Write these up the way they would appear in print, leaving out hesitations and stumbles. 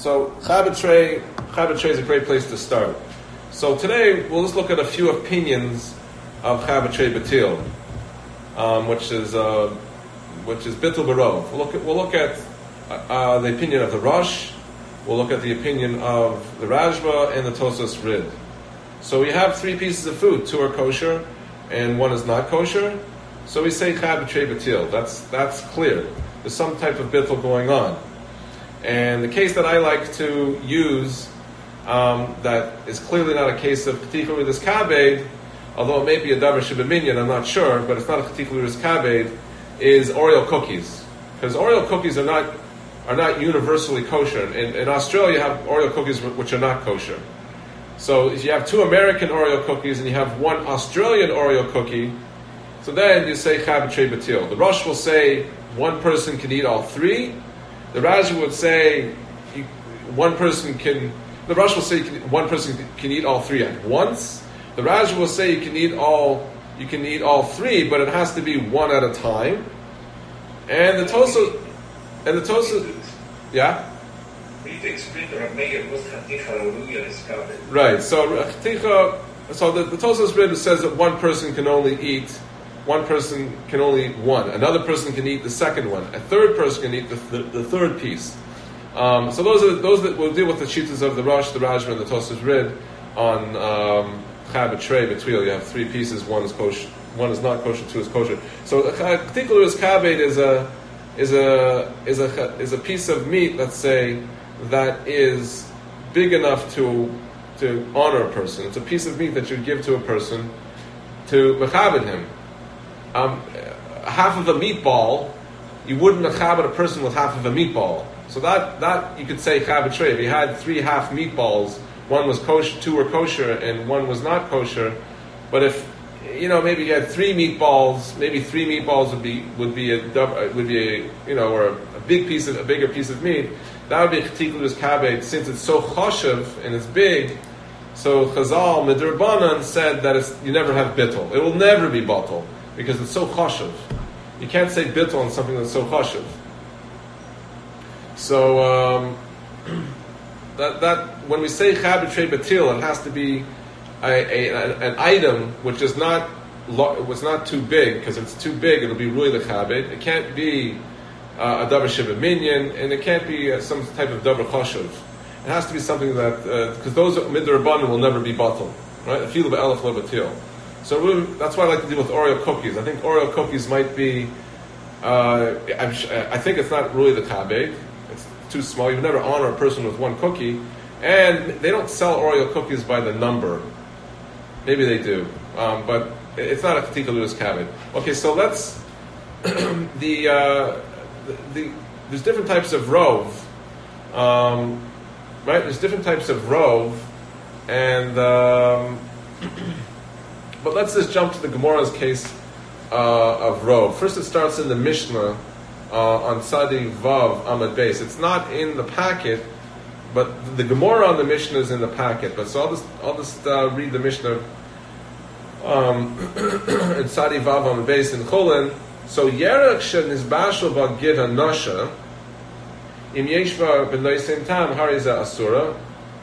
So Chabad Trey is a great place to start. So today we'll just look at a few opinions of Chabad Trey Batil, which is Bitul Barov. We'll look at the opinion of the Rosh. We'll look at the opinion of the Rajba and the Tosas Rid. So we have three pieces of food. Two are kosher, and one is not kosher. So we say Chabad Trey Batil. That's clear. There's some type of Bitul going on. And the case that I like to use, that is clearly not a case of K'ticha Ridas Kabed, although it may be a Davar Shebeminion, I'm not sure, but it's not a K'ticha Ridas Kabed, is Oreo cookies. Because Oreo cookies are not universally kosher. In Australia, you have Oreo cookies which are not kosher. So if you have two American Oreo cookies and you have one Australian Oreo cookie, so then you say Chabad Trey Batil. The Rosh will say one person can eat all three. The Raja would say one person can eat all three at once. The Raja will say you can eat all three, but it has to be one at a time. And the Tosa, yeah. Right. So the Tosas Rid says that one person can only eat one. Another person can eat the second one. A third person can eat the third piece. So those that will deal with the shitas of the Rosh, the Rajma, and the Tosas Rid on Chabad Trey Batil. You have three pieces. One is kosher. One is not kosher. Two is kosher. So K'ticha Ridas Kabed is a piece of meat, let's say, that is big enough to honor a person. It's a piece of meat that you give to a person to mechabed him. Half of a meatball, you wouldn't mechabed a person with half of a meatball. So that you could say Chabad Trey. If you had three half meatballs, one was kosher, two were kosher, and one was not kosher. But if maybe you had three meatballs, maybe three meatballs would be a bigger piece of meat. That would be K'ticha Ridas Kabed, since it's so choshev and it's big. So Chazal Midrabanan said that you never have bittul. It will never be batul because it's so choshev. You can't say bittul on something that's so choshev. So that when we say Chabad Trey Batil, it has to be an item which is not too big, because if it's too big, it'll be really the Chabad. It can't be a Davar Shebeminion, and it can't be some type of Davar Choshev. It has to be something that, because those midrabanan will never be batal, right? A feel of elef lo batil. So that's why I like to deal with Oreo cookies. I think Oreo cookies might be. I think it's not really the Kabed. It's too small. You would never honor a person with one cookie, and they don't sell Oreo cookies by the number. Maybe they do, but it's not a K'ticha Ridas Kabed. Okay, so let's there's different types of rov, right? There's different types of rov, and but let's just jump to the Gemara's case of rov. First, it starts in the Mishnah on Sadi Vav Amad Beis. It's not in the packet, but the Gemara on the Mishnah is in the packet. But so I'll just read the Mishnah in Sadi Vav Amad Beis in Cholin. So Yerach shenizbashel b'gid hanasha im yeshva b'noisem tam hariza asura.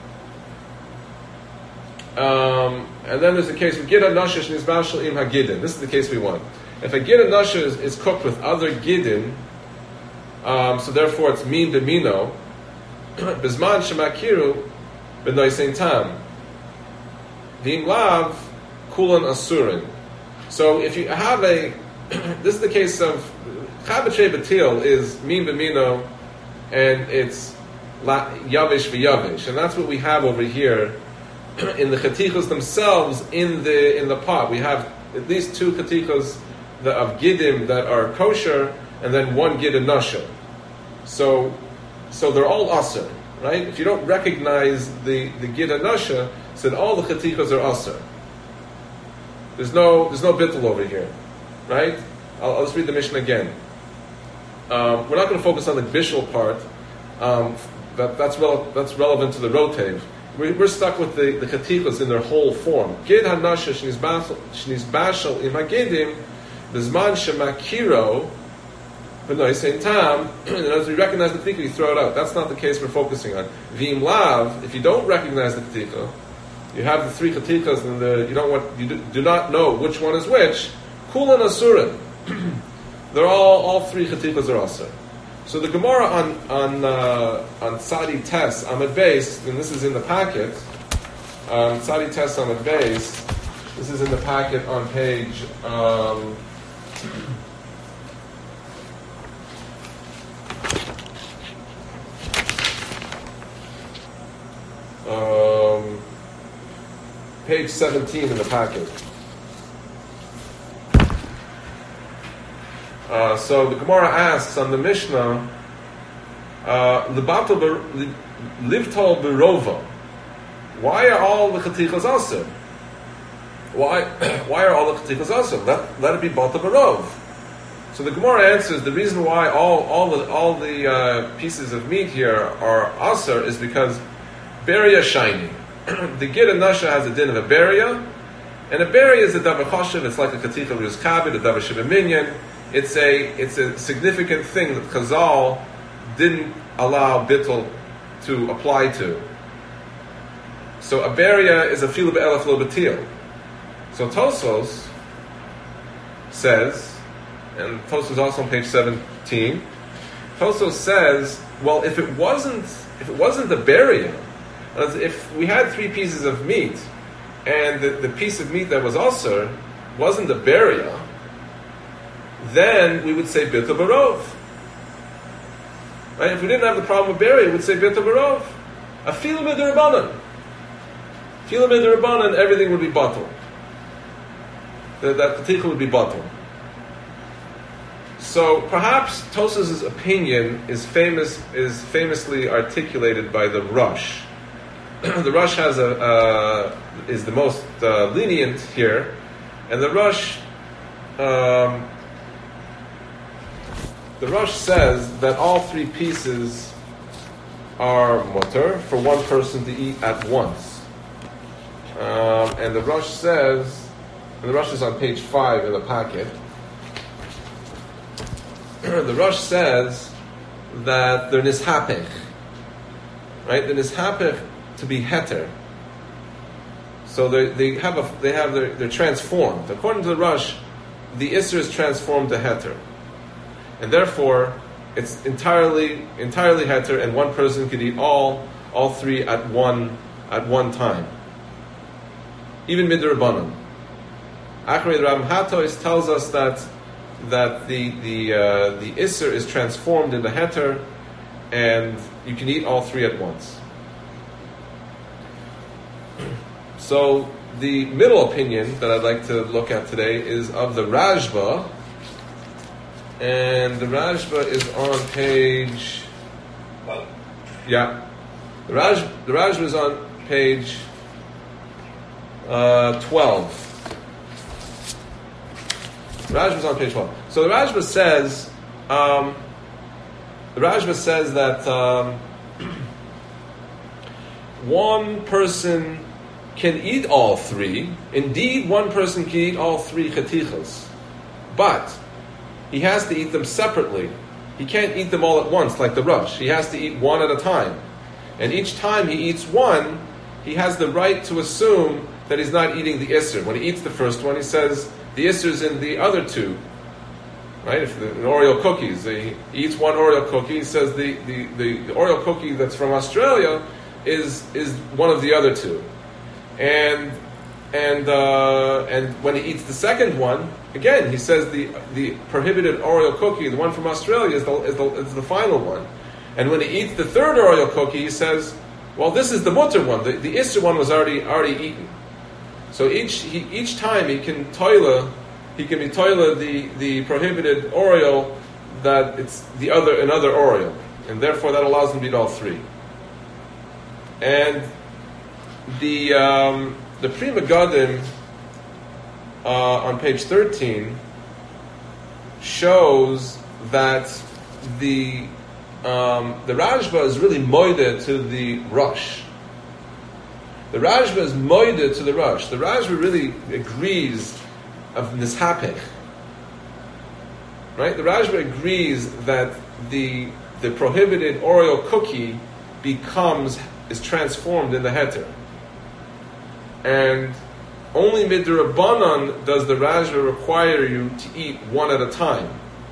And then there's the case with gid hanasha shenizbashel im hagidin. This is the case we want. If a gid hanasha is cooked with other gidin, so therefore it's min b'mino bizman shemakiru b'noisem tam v'im lav kulan asurin. So if you have this is the case of Chabad Trey Batil is min b'mino, and it's yavish v'yavish, and that's what we have over here in the chatichos themselves in the pot. We have at least two chatichos of gidim that are kosher, and then one gid nasha. So they're all aser, right? If you don't recognize the gid nasha, so then all the chatichos are aser. There's no bittul over here. Right? I'll just read the Mishnah again. We're not going to focus on the bishul part. That's relevant to the rotev. We're stuck with the chatichos in their whole form. Gid hanasha shnizbashel im hagidim b'zman shemakiro But no, he's saying tam, as we recognize the ketika, you throw it out. That's not the case we're focusing on. V'im lav, if you don't recognize the ketika, you have the three ketikas, and you do not know which one is which. Kulan asurin. They're all three ketikas are asur. So the Gemara on Tzadi Tes Amud Beis, and this is in the packet. Tzadi Tes Amud Beis. This is in the packet on page. Page 17 in the packet. So the Gemara asks on the Mishnah, Livtol Berova, why are all the Chatichas asur? Why are all the Chatichas asur? Let it be Bata Berov. So the Gemara answers, the reason why all the pieces of meat here are asur is because Beria shiny. The Gid and Nasha has a din of a Beria, and a Beria is a Davar Choshev, it's like a Katicha Ruz Kabit, a Davar Shiva Minyan. It's a significant thing that Chazal didn't allow Bittul to apply to. So a Beria is a Filu Be'elef Lo B'til. So Tosos says, and Tosos also on page 17, Tosos says, well, if it wasn't the Beria, if we had three pieces of meat, and the piece of meat that was asur wasn't the Beria, then we would say Bita Barov. Right? If we didn't have the problem with Beria, we would say Bita Barov. A Filu Mid'Rabbanan. Filu Mid'Rabbanan, everything would be batal. That Katicha would be batal. So perhaps Tosas' opinion is famously articulated by the Rosh. The Rosh is the most lenient here, and the Rosh says that all three pieces are mutter for one person to eat at once. And the Rosh says, and the Rosh is on page 5 in the packet. The Rosh says that they're nishapech, right? The nishapech to be heter. So they're transformed. According to the Rosh, the Isser is transformed to heter, and therefore it's entirely heter, and one person could eat all three at one time, even midrabanan. Achrei the Rambam Hatois tells us that the Isser is transformed into heter, and you can eat all three at once. So the middle opinion that I'd like to look at today is of the Rashba, and the Rashba is on page. Yeah, the Rashba is on page 12. The Rashba is on page 12. So the Rashba says that one person can eat all three. Indeed, one person can eat all three chatichas, but he has to eat them separately. He can't eat them all at once like the Rosh. He has to eat one at a time. And each time he eats one, he has the right to assume that he's not eating the Isser. When he eats the first one, he says, the Isser's in the other two. Right? If an Oreo cookies, he eats one Oreo cookie, he says the Oreo cookie that's from Australia is one of the other two. And when he eats the second one, again he says the prohibited Oreo cookie, the one from Australia, is the final one. And when he eats the third Oreo cookie, he says, well, this is the mutter one. The Isser one was already eaten. So each time he can be toila the prohibited Oreo that it's another Oreo, and therefore that allows him to eat all three. And the Pri Megadim on page 13 shows that the Rashba is really moided to the Rosh. The Rashba is moided to the Rosh. The Rashba really agrees of nishapech. right? The Rashba agrees that the prohibited Oreo cookie is transformed in the heter. And only midrabanan does the Rashba require you to eat one at a time.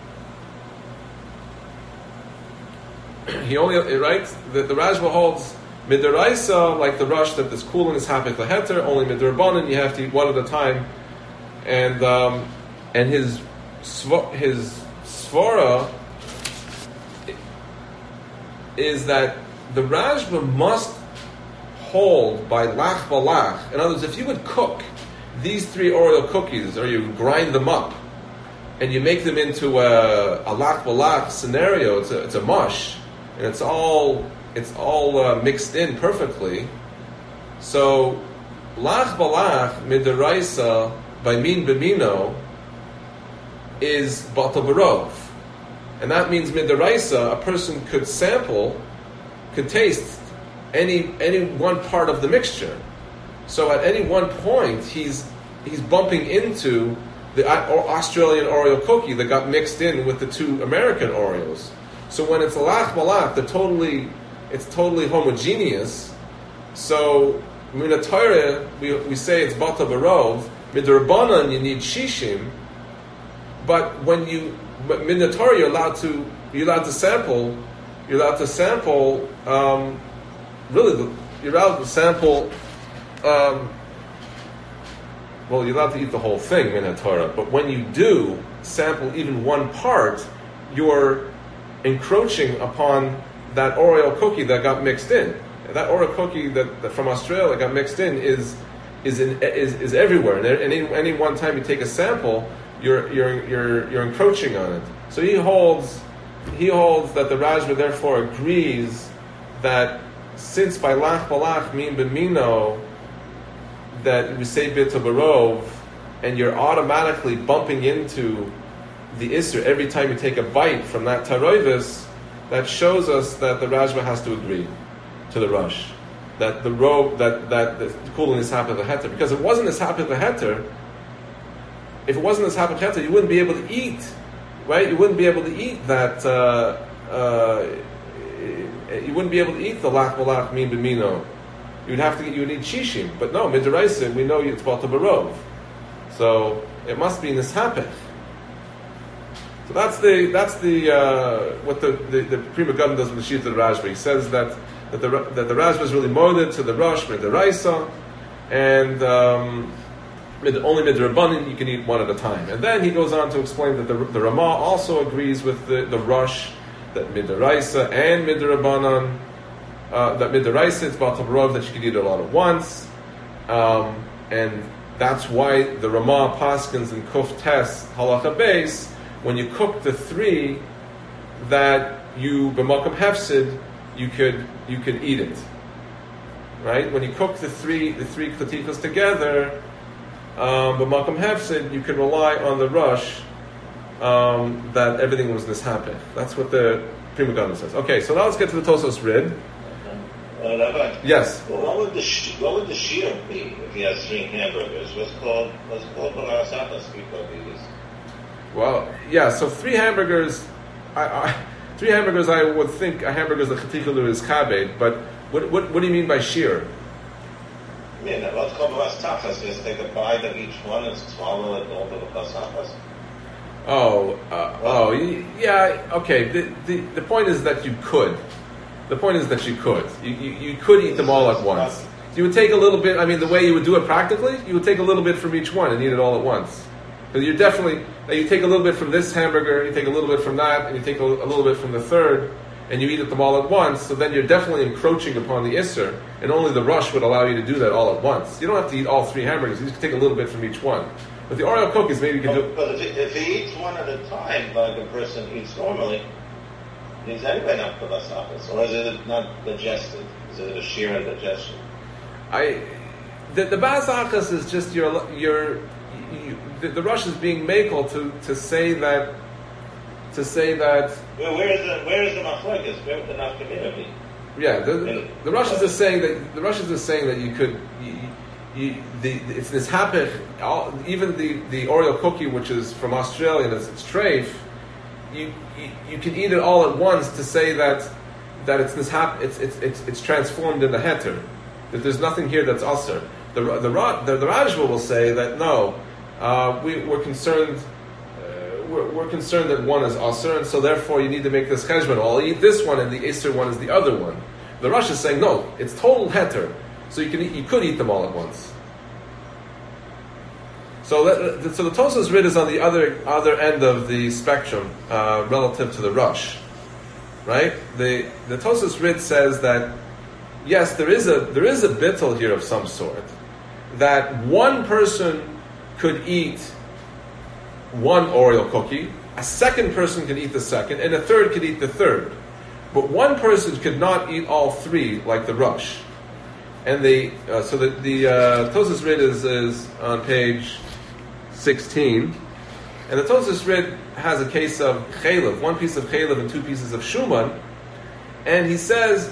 He only writes that the Rashba holds midaraisa, like the rush that is cool and is hapich leheter. Only midrabanan you have to eat one at a time, and his svara is that the Rashba must hold by lach balach. In other words, if you would cook these 3 Oreo cookies, or you grind them up, and you make them into a lach balach scenario, it's a mush, and it's all mixed in perfectly. So lach balach midaraisa by min b'mino is batal barov, and that means midaraisa a person could taste any one part of the mixture. So at any one point he's bumping into the Australian Oreo cookie that got mixed in with the 2 American Oreos. So when it's lach balach, it's totally homogeneous. So min Torah we say it's bata barov. Midrabanan you need shishim, but when min Torah you're allowed to sample. You're allowed to sample. You're allowed to sample. You're allowed to eat the whole thing min Torah. But when you do sample even one part, you're encroaching upon that Oreo cookie that got mixed in. That Oreo cookie that from Australia got mixed in is everywhere. And any one time you take a sample, you're encroaching on it. So he holds that the Rashba therefore agrees that since by lach balach min b'mino that we say bit barov, and you're automatically bumping into the Isser every time you take a bite from that taroivis, that shows us that the Rashba has to agree to the rush, that the kulin is hapich leheter. Because if it wasn't as hapich leheter, you wouldn't be able to eat, right? You wouldn't be able to eat that. You wouldn't be able to eat the lach balach min b'mino. You would need shishim, but no midaraisa. We know it's bata barov, so it must be nishapich. So that's what the Prima Gum does with the sheet of the Rashba. He says that the Rashba is really molded to the rush midaraisa, and only midrabanan you can eat one at a time. And then he goes on to explain that the Ramah also agrees with the rush that midaraisa and midrabanan. That midaraisa it's batal barov that you can eat it all at once, and that's why the Ramah paskins in Kuf Tes halacha beis, when you cook the 3, that you b'makom hefsid you could eat it, right? When you cook the three klatikas together, b'makom hefsid you can rely on the rush that everything was nishapich. That's what the Prima Gana says. Okay, so now let's get to the Tosos Rid. Rabbi, yes. Well, what would the shiur be if he has 3 hamburgers? What's called b'rasachas because he is. Well, yeah. So 3 hamburgers. 3 hamburgers. I would think a hamburger is a chetikalu is kabed. But what do you mean by shiur? I mean, what's called b'rasachas is take a bite of each one and swallow it all to the b'rasachas. Yeah. Okay. The point is that you could. The point is that you could. You could eat them all at once. So you would take a little bit. I mean, the way you would do it practically, you would take a little bit from each one and eat it all at once. Because you take a little bit from this hamburger, you take a little bit from that, and you take a little bit from the third, and you eat them all at once. So then you're definitely encroaching upon the Isser, and only the rush would allow you to do that all at once. You don't have to eat all 3 hamburgers. You just take a little bit from each one. With the Oreo cookies, maybe you can do. But if he eats one at a time, like a person eats normally. Is anybody not b'rasachas, or is it not digested? Is it a sheer indigestion? The b'rasachas is just the rush is being makel to say that. Well, where is the machlokes? Where would the nafkamina be? Yeah, the rush is just saying that you could. It's this hapich. Even the Oreo cookie, which is from Australia, and it's treif. you can eat it all at once to say that it's transformed in the heter, that there's nothing here that's aser. The Rajva will say that no, we're concerned. We're concerned that one is aser, and so therefore you need to make this cheshbon. Well, I'll eat this one, and the aser one is the other one. The Rosh is saying no, it's total heter, so you could eat them all at once. So the Tosas Rid is on the other end of the spectrum relative to the Rosh, right? The Tosas Rid says that yes, there is a bittul here of some sort, that one person could eat one Oreo cookie, a second person could eat the second, and a third could eat the third. But one person could not eat all three like the Rosh. And the Tosas Rid is on page 16, and the Tosas Rid has a case of chaylev, one piece of chaylev and two pieces of shuman, and he says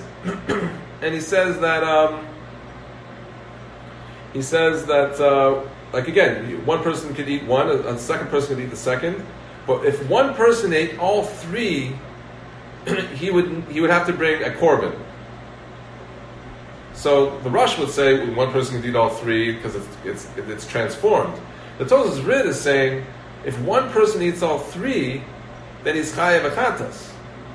that like again, one person could eat one, a second person could eat the second, but if one person ate all three, he would have to bring a korban. So the Rosh would say one person can eat all three because it's transformed. The Tosas Rid is saying if one person eats all three, then he's chayav achatas.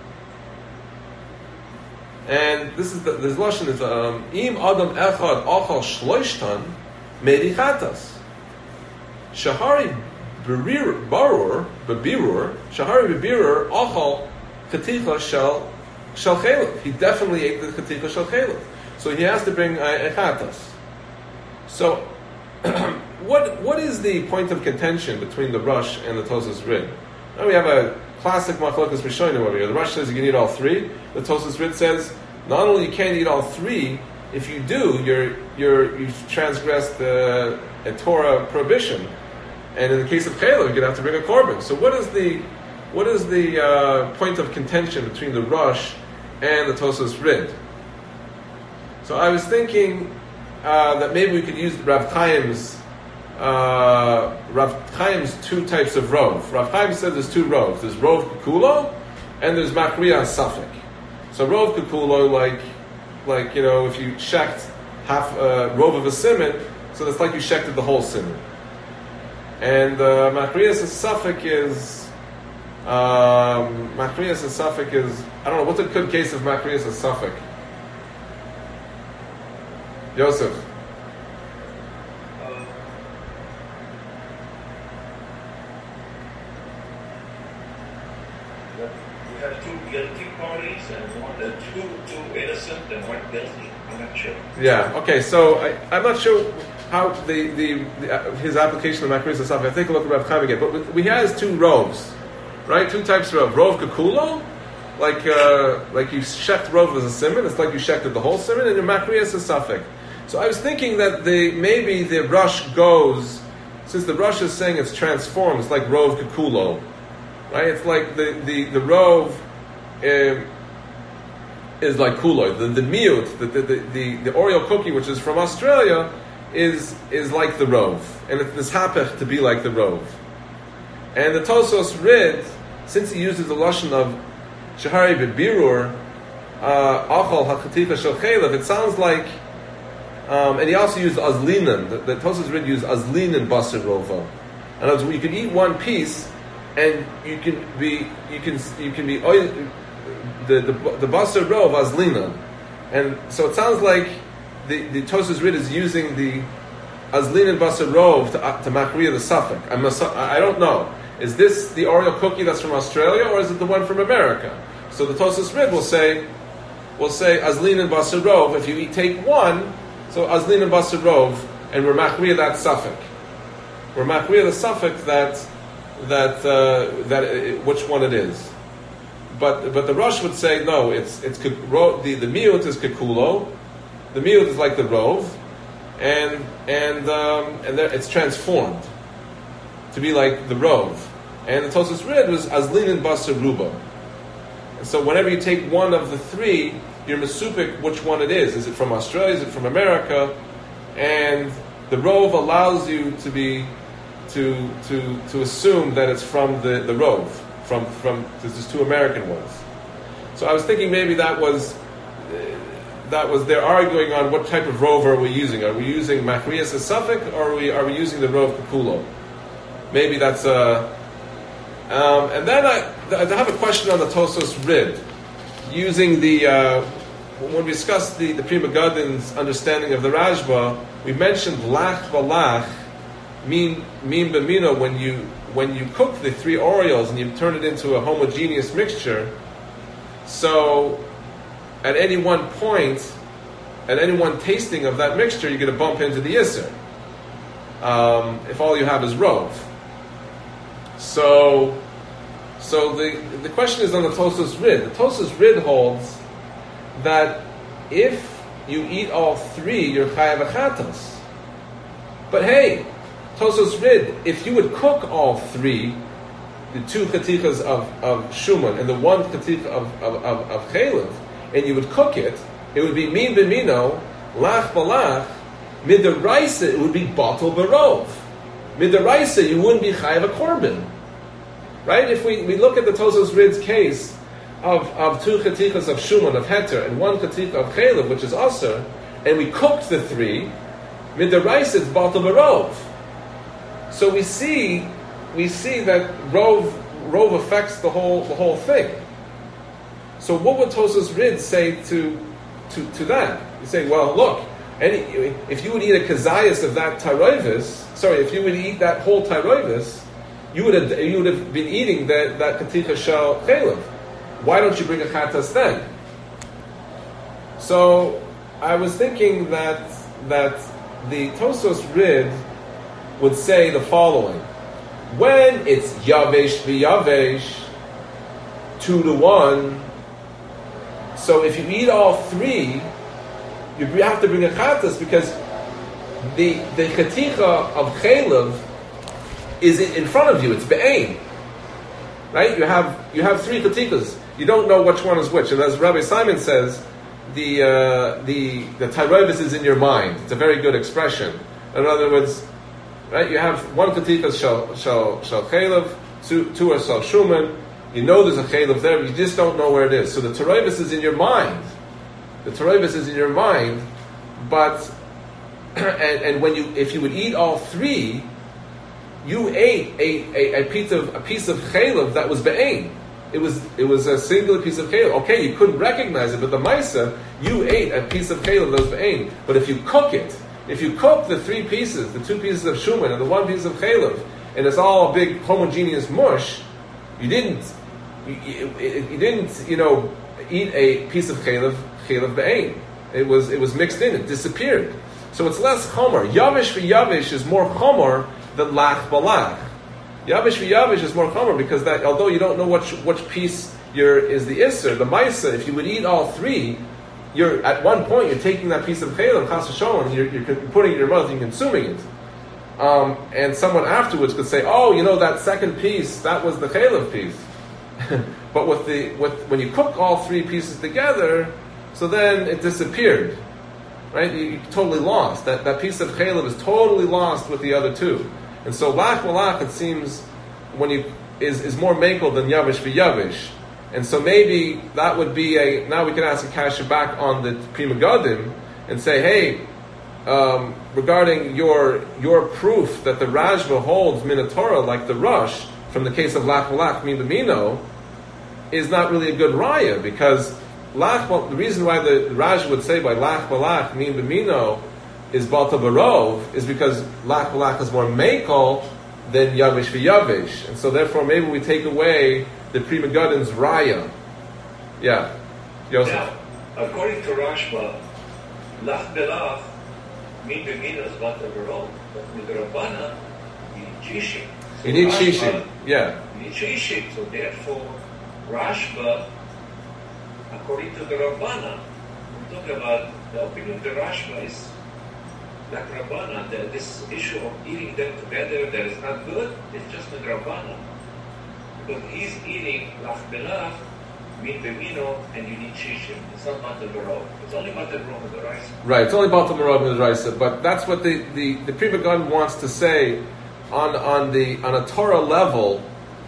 And this lashon is im adam echad achal shloishtan meri chatas. Shahari barur bebirur shahari bebirur achal chaticha shel chelev. He definitely ate the chaticha shel chelev. So he has to bring a chatas. So, what is the point of contention between the Rosh and the Tosas Rid? Now we have a classic machlokas rishonim over here. The Rosh says you can eat all three. The Tosas Rid says not only you can't eat all three, if you do, you've transgressed a Torah prohibition. And in the case of chaylev, you're going to have to bring a korban. So what is the point of contention between the Rosh and the Tosas Rid? So I was thinking that maybe we could use Rav Chaim's two types of rov. Rav Chaim said there's two rovs. There's rov kukulo and there's makriya safek. So rov kukulo, like if you shecht half rov of a simon, so that's like you shechted the whole simon. And makriya safek is I don't know, what's a good case of makriya safek? Yosef. You have two guilty parties and two innocent and one guilty. I'm not sure. Yeah. Okay. So I'm not sure how his application of makriya safek. I think I'll look at Rav Chaim again. But he has two rovs, right? Two types of rov. Rov kakulo, like you shecht rov as a simon. It's like you shechted the whole simon, and your makriya safek. So I was thinking that maybe the Rosh goes, since the Rosh is saying it's transformed, it's like Rov Kekulo, right? It's like the Rov is like Kulo. The miut, the Oreo cookie, which is from Australia, is like the Rov, and it's hapech to be like the Rov. And the Tosas Rid, since he uses the lashon of Shahari bebirur achal hachaticha shel chelev, it sounds like. And he also used azlinan. The Tosas Rid used azlinan basar rova. And as you can eat one piece, and you can be the basar rov azlinan. And so it sounds like the Tosas Rid is using the azlinan basar rov to makriya the safek. I don't know. Is this the Oreo cookie that's from Australia, or is it the one from America? So the Tosas Rid will say azlinan basar rov. If you take one. So azlin and basar rov, and we're machriya that safek. We're machriya the safek that which one it is. But the Rosh would say no. It's the miut is kekulo. The miut is like the rov, and it's transformed to be like the rov. And the Tosas Rid was azlin and basar ruba. And so whenever you take one of the three, you're mesupik which one it is. Is it from Australia? Is it from America? And the rov allows you to assume that it's from the rov. there's just 2 American ones. So I was thinking maybe that was they're arguing on what type of rov are we using. Are we using Machriyas as suffix, or are we using the rov Kakulo? Maybe that's and then I have a question on the Tosos Rid, using when we discussed the Pri Megadin's understanding of the Rashba, we mentioned lach v'lach, mean b'mino, when you cook the 3 Oreos and you turn it into a homogeneous mixture. So at any one point, at any one tasting of that mixture, you're going to bump into the Isser. If all you have is rov. So the question is on the Tosos Rid. The Tosos Rid holds that if you eat all 3, you're chayav achatos. But hey, Tosos Rid, if you would cook all 3, the 2 chatichas of shuman and the 1 chaticha of chaylev, and you would cook it, it would be min b'mino, lach balach, midaraisa, it would be batal barov. Midaraisa, you wouldn't be chayav a korban. Right? If we look at the Tosos Rid's case of 2 chatichas of shuman, of heter, and 1 chaticha of chaylev, which is aser, and we cooked the 3, midaraisa, it's batal barov. So we see that rov affects the whole thing. So what would Tosos Rid say to that? You say, well, look, if you would eat a kazayas of that tyroivis, if you would eat that whole tyroivis, you would have been eating that katicha shel chaylev. Why don't you bring a chatas then? So I was thinking that the Tosos Rid would say the following: when it's yavesh v'yavesh, 2-1. So if you eat all 3, you have to bring a chatas, because the chaticha of chaylev is in front of you. It's be'ein, right? You have 3 chatichas. You don't know which one is which. And as Rabbi Simon says, the tyrovis is in your mind. It's a very good expression. In other words, right? You have 1 chaticha shel chaylev, 2 are shel shuman. You know there's a chaylev there, but you just don't know where it is. So the tyrovis is in your mind. The tyrovis is in your mind, but and if you would eat all 3, you ate a piece of chaylev that was be'ein. It was a singular piece of chaylev. Okay, you couldn't recognize it, but the maisa, you ate a piece of chaylev that was be'ein. But if you cook it, if you cook the 3 pieces, the 2 pieces of shuman and the 1 piece of chaylev, and it's all a big homogeneous mush, you didn't eat a piece of chaylev be'ein. It was mixed in. It disappeared. So it's less chomer. Yavish v'yavish is more chomer than lach balach. Yavish v'yavish is more chomer, because that, although you don't know which piece is the isser, the maisa, if you would eat all 3, you're at one point you're taking that piece of chaylev chas v'sholem, you're putting it in your mouth and consuming it. And someone afterwards could say, oh, that second piece, that was the chaylev piece. But when you cook all 3 pieces together, so then it disappeared, right? You totally lost. That piece of chaylev is totally lost with the other 2. And so lach malach, it seems, is more makel than yavish v'yavish. And so maybe that would be now we can ask a kasha back on the Pri Megadim and say, hey, regarding your proof that the Rashba holds Minatorah like the Rush from the case of lach malach min b'mino is not really a good raya, because the reason why the Rashba would say by lach malach min b'mino is balta barov is because lach malach is more mekel than yavish v'yavish, and so therefore maybe we take away the Pri Megadin's raya. Yeah, Yosef. Now, according to Rashba, lach belach min b'mino is balta barov, but midrabana you need shishim. You need shishim. Yeah. You need shishim. So therefore, Rashba, according to the Rabbana, we talk about the opinion of the Rashba is like Rabbana, this issue of eating them together that is not good, it's just with Rabbana. Because he's eating lach belach, min b'mino, and you need shishim. It's not matel barov. It's only matel barov with the rice. Right, it's only matel barov with the rice. But that's what the Pri Megadim wants to say on a Torah level.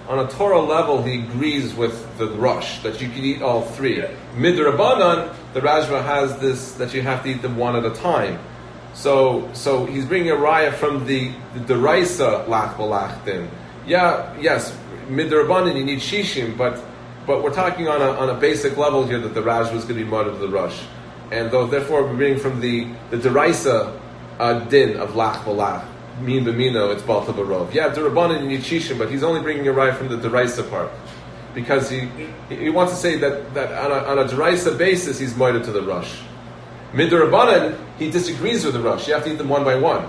on a Torah level, he agrees with the Rosh, that you can eat all three. Yeah. Midrabanan, the Rashba has this, that you have to eat them one at a time. So he's bringing a raya from the Deraisa lach balach din. Yeah, yes, midrabanan you need shishim, but we're talking on a basic level here that the Rashba is going to be mud of the Rosh. And therefore we're bringing from the Deraisa din of lach balach. Min b'mino, it's balta barov. Yeah, derabanan you need shishim, but he's only bringing a raya from the Deraisa part. Because he wants to say that on a Deraisa basis he's mud to the Rosh. Midrabanan, he disagrees with the Rosh. You have to eat them one by one.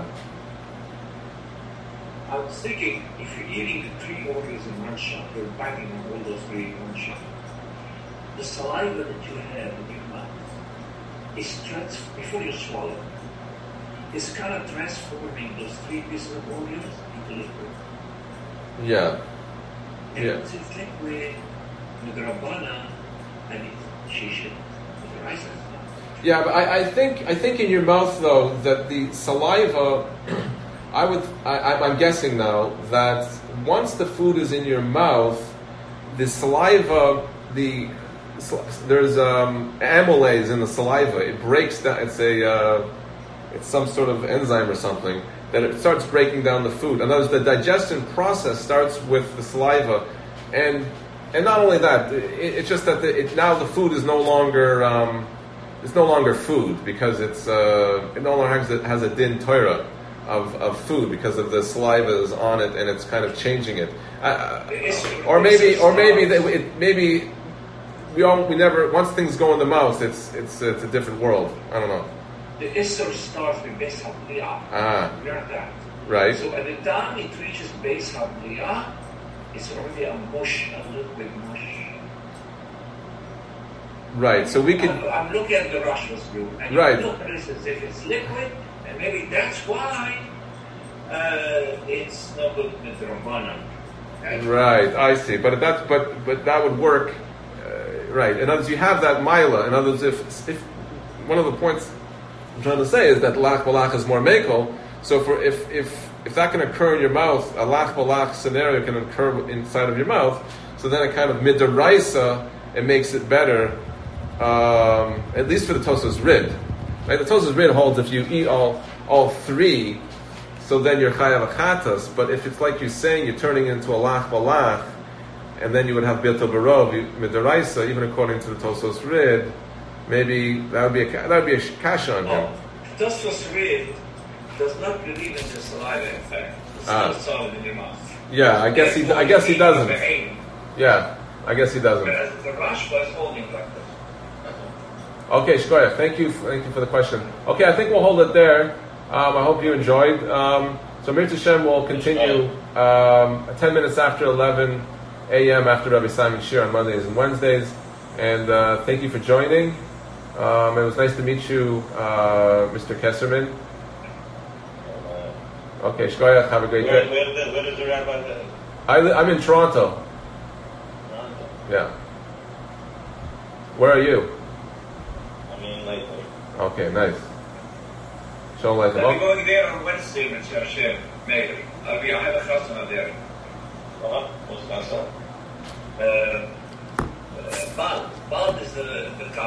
I was thinking, if you're eating the three organs in one shot, you're biting on all those three in one shot. The saliva that you have in your mouth is before you swallow, is kind of transforming those three pieces of organs into liquid. Yeah. And Yeah. it's liquid with the Rabbana and it's shishim with the rice. Yeah, but I think in your mouth though that the saliva, I'm guessing now that once the food is in your mouth, the saliva, there's amylase in the saliva. It breaks down. It's some sort of enzyme or something that it starts breaking down the food. In other words, the digestion process starts with the saliva, and not only that, it's just that now the food is no longer. It's no longer food because it no longer has a din Torah of food because of the saliva is on it and it's kind of changing it. Or maybe we never, once things go in the mouth, it's a different world. I don't know. The Isser starts with Beis HaBriah. We learned that. Right. So at the time it reaches Beis HaBriah, it's already a mush, a liquid mush. Right, so we could. I'm looking at the Russia's view, and right. You look at it as if it's liquid, and maybe that's why it's no good with the Rabbanan. Right, I see. But that would work. Right. In other words, you have that mila. In other words, if one of the points I'm trying to say is that lach balach is more mekel. So if that can occur in your mouth, a lach balach scenario can occur inside of your mouth. So then it kind of midaraisa, it makes it better. At least for the Tosas Rid. Right? The Tosas Rid holds if you eat all three, so then you're chayav achatas. But if it's like you're saying, you're turning into a lach balach, and then you would have bilto barov midaraisa, even according to the Tosas Rid, maybe that would be a kasha on him. Tosas Rid does not believe in the saliva effect. It's not solid in your mouth. Yeah, I guess he doesn't. Yeah, I guess he doesn't. But the Rashba is holding like that. Okay, Shkoya, thank you for the question. Okay, I think we'll hold it there. I hope you enjoyed. So Mir Hashem will continue 10 minutes after 11 a.m. after Rabbi Simon Shir on Mondays and Wednesdays. And thank you for joining. It was nice to meet you, Mr. Kesserman. Okay, Shkoya, have a great day. Where is the rabbi live? I'm in Toronto. Yeah. Where are you? Later. Okay, nice. Shalom Aleichem. I'll be going there on Wednesday with Hashem, maybe. I have a chasana there. What's chasana? Bal is the